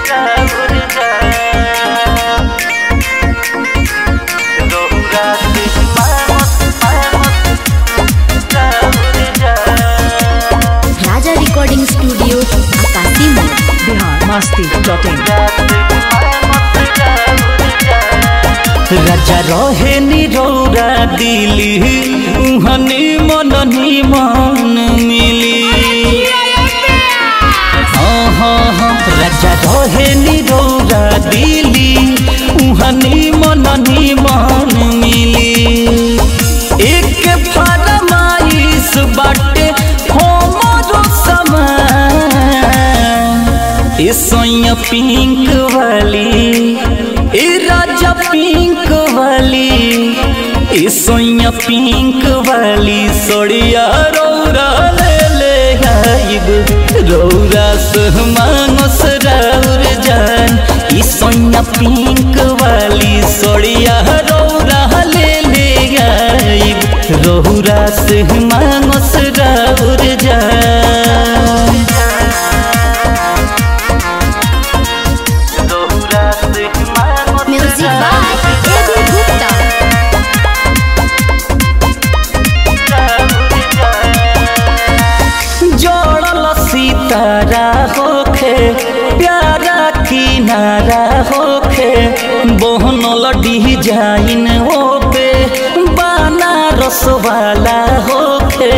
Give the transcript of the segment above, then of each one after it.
राजा recording studio आकाशी मोड़ biharmasti.in राजा रहे निरौरा दिली उहनी मन मिली राजा रहे निरौरा दिली उहनी मन मिली एक फरमाइश बाटे हमरो समय ए सोया पिंक वाली ए राजा पिंक वाली ए सोया पिंक वाली सोड़िया रौरा ले आइब रौरा सहमानस राउर जान ए सोया पिंक वाली सोड़िया रौरा ले आइब रौरा सहमानस राउर जान म्यूजिक बाय एबी गुप्ता जोड़ल सितारा होखे प्यारा किनारा होखे बोहनल डिजाइन होखे बनारस वाला होखे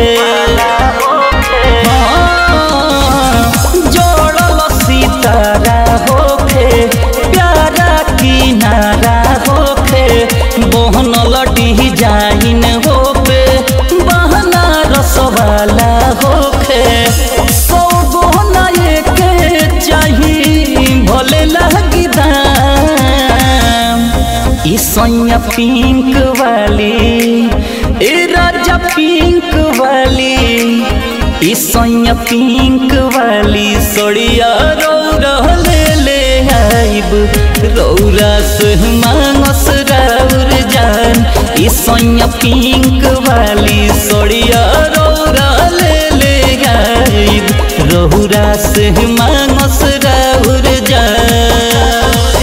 जोड़ल सितारा होखे प्यारा किनारा होखे बोहनल डिजाइन होखे बनारस वाला होखे सौ गहना के चाही भले लगी दाम ई सोया पिंक वाली ए राजा पिंक वाली ई सोया पिंक वाली सोड़िया रौरा ले आइब रौरा सहमानस राउर जान ई सोया पिंक वाली सोड़िया रौरा ले आइब रौरा सहमानस राउर जान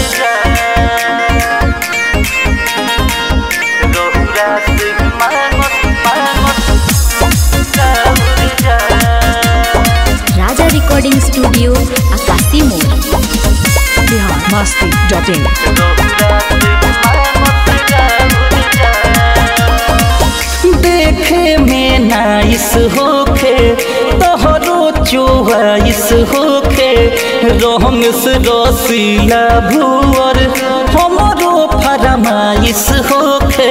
राजा रिकॉर्डिंग स्टूडियो आकाशी मोड़ biharmasti.in देखे में नाइस होखे तोहरो चोवाइस होखे रंग से रसीला भुअर हमरो फरमाइश होखे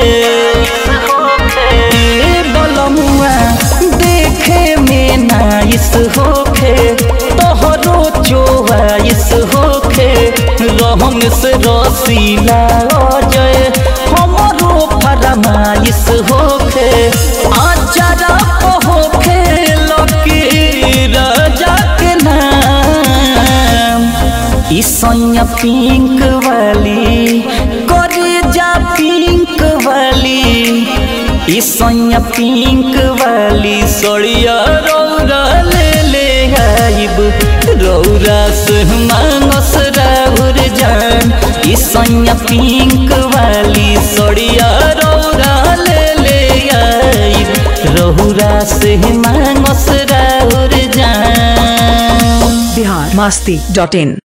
ए बलमुआ देखे में नाइस होखे तोहरो चोवाइस होखे रंग से रसीला अजय हमरो फरमाइश होखे आचारा होखे लकी राजा के नाम ई सोया पिंक वाली करे जा पिंक वाली ई सोया पिंक वाली सोड़िया रौरा ले आइब रौरा सहमानस राउर जान ई सोया पिंक वाली सोड़िया रौरा ले आइब रौरा सहमानस राउर जान biharmasti.in